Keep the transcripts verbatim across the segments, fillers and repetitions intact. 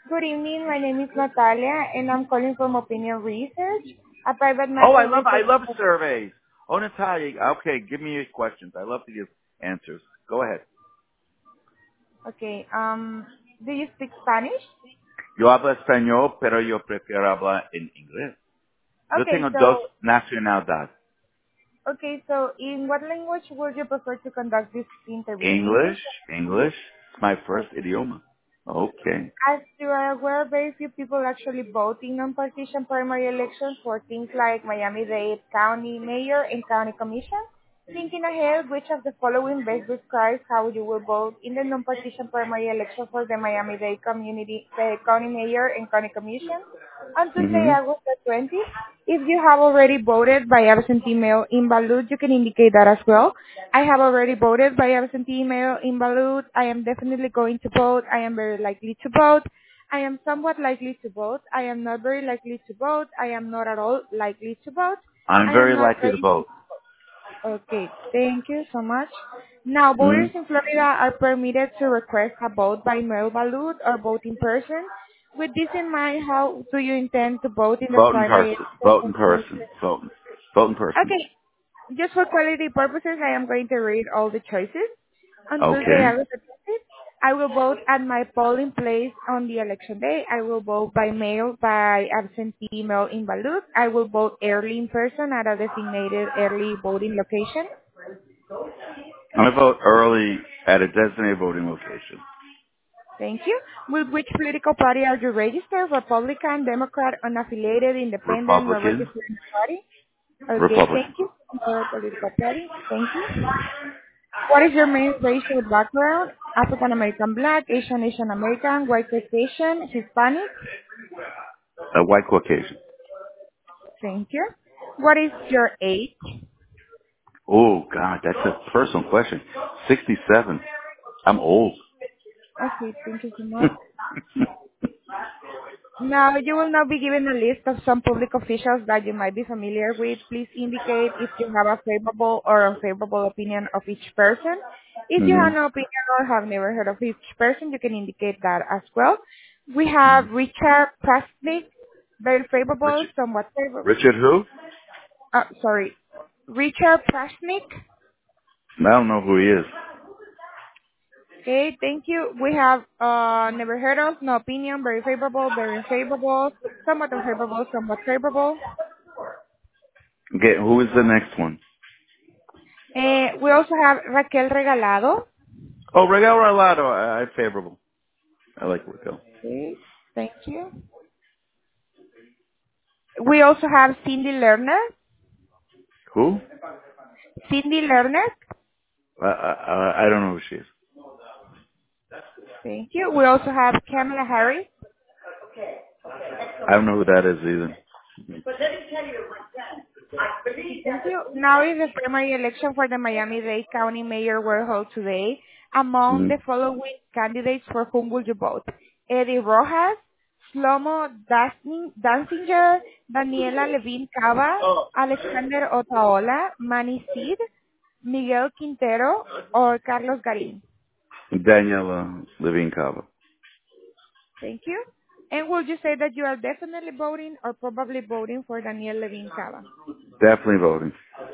Good evening. My name is Natalia, and I'm calling from Opinion Research, a private Oh, I market love I research. love surveys. Oh, Natalia, okay, give me your questions. I love to give answers. Go ahead. Okay. Um, do you speak Spanish? Yo hablo español, pero yo prefiero hablar en inglés. Yo Okay. tengo dos So, nacionalidades. okay. So, in what language would you prefer to conduct this interview? In English? English, English, it's my first Okay. idioma. Okay. As you are aware, very few people actually vote in non-partisan primary elections for things like Miami-Dade County Mayor and County Commission. Thinking ahead, which of the following best describes how you will vote in the non-partisan primary election for the Miami-Dade Community, the County Mayor and County Commission? On Tuesday, hmm August the twentieth, if you have already voted by absentee mail in ballot, you can indicate that as well. I have already voted by absentee mail in ballot. I am definitely going to vote. I am very likely to vote. I am somewhat likely to vote. I am not very likely to vote. I am not at all likely to vote. I'm I am very not likely to ready. vote. Okay, thank you so much. Now, hmm voters in Florida are permitted to request a vote by mail ballot or vote in person. With this in mind, how do you intend to vote in the Vote in primary person. Vote in election? person. Vote. Vote in person. Okay, just for quality purposes, I am going to read all the choices. On Tuesday, Okay. August twentieth, I will vote at my polling place on the election day. I will vote by mail, by absentee mail in ballot. I will vote early in person at a designated early voting location. I'm gonna vote early at a designated voting location. Thank you. With which political party are you registered? Republican, Democrat, unaffiliated, independent, not Republican. registered in the party? Okay, Republican. thank you. For political party. Thank you. What is your main racial background? African American, Black, Asian, Asian American, White Caucasian, Hispanic? A white Caucasian. Thank you. What is your age? Oh God, that's a personal question. Sixty-seven. I'm old. Okay, thank you so much. Now, you will now be given a list of some public officials that you might be familiar with. Please indicate if you have a favorable or unfavorable opinion of each person. If you hmm have no opinion or have never heard of each person, you can indicate that as well. We have Richard Prasnik, very favorable, Richard. somewhat favorable. Richard who? Uh, sorry, Richard Prasnik. I don't know who he is. Okay, thank you. We have uh, never heard of, no opinion, very favorable, very unfavorable, somewhat unfavorable, somewhat favorable. Okay, who is the next one? Eh, we also have Raquel Regalado. Oh, Raquel Rolado. I, I'm favorable. I like Raquel. Okay, thank you. We also have Cindy Lerner. Who? Cindy Lerner. I, I, I I don't know who she is. Thank you. We also have Kamala Harris. I don't know who that is either. Thank you. Now is the primary election for the Miami-Dade County Mayor were held today. Among hmm the following candidates, for whom would you vote? Eddie Rojas, Shlomo Dasni- Danziger, Daniela Levine Cava, Alexander Otaola, Manny Cid, Miguel Quintero, or Carlos Garin? Daniela Levine Cava. Thank you. And would you say that you are definitely voting or probably voting for Daniel Levine Cava? Definitely voting.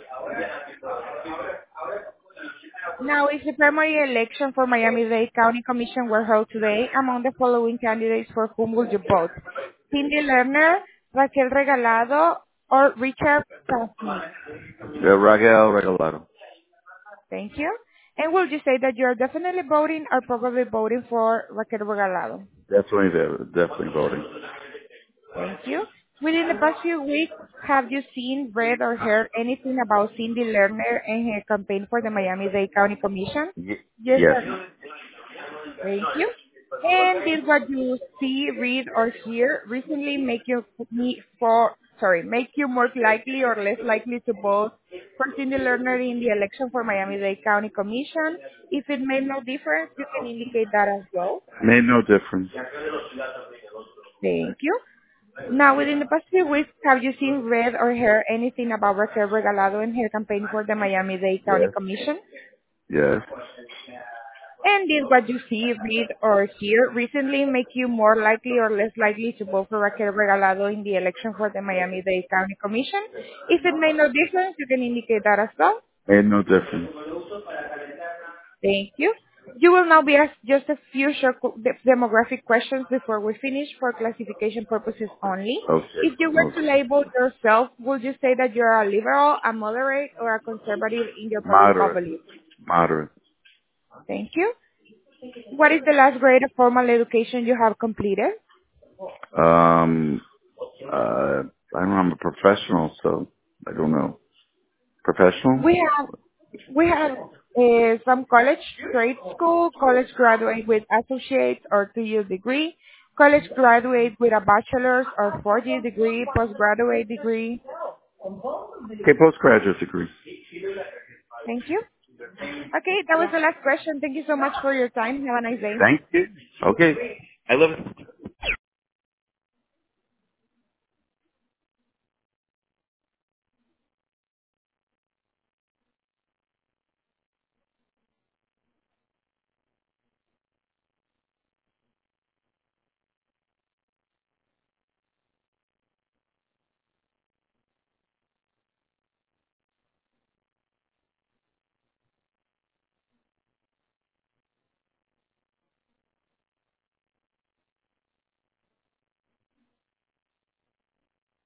Now, is the primary election for Miami-Dade County Commission were held today. Among the following candidates, for whom would you vote? Cindy Lerner, Raquel Regalado, or Richard Prasnik? Yeah, Raquel Regalado. Thank you. And would you say that you are definitely voting or probably voting for Raquel Regalado? Definitely, there- definitely voting. Thank you. Within the past few weeks, have you seen, read, or heard anything about Cindy Lerner and her campaign for the Miami-Dade County Commission? Y- Yes yes. or no? Thank you. And did what you see, read, or hear recently make you me for sorry make you more likely or less likely to vote for Cindy Lerner in the election for Miami-Dade County Commission? If it made no difference, you can indicate that as well. Made no difference. Thank you. Now, within the past few weeks, have you seen, read, or heard anything about Raquel Regalado and her campaign for the Miami-Dade County Yes. Commission? Yes. And did what you see, read, or hear recently make you more likely or less likely to vote for Raquel Regalado in the election for the Miami-Dade County Commission? If it made no difference, you can indicate that as well. Made no difference. Thank you. You will now be asked just a few short co- de- demographic questions before we finish for classification purposes only. Okay. If you were to Okay. label yourself, would you say that you're a liberal, a moderate, or a conservative in your political Moderate. beliefs? Moderate. Thank you. What is the last grade of formal education you have completed? Um, uh, I don't know, I'm a professional, so I don't know. Professional? We have we have uh, some college trade school, college graduate with associate or two-year degree, college graduate with a bachelor's or four-year degree, postgraduate degree. Okay, postgraduate degree. Thank you. Okay, that was the last question. Thank you so much for your time. Have a nice day. Thank you. Okay. I love it.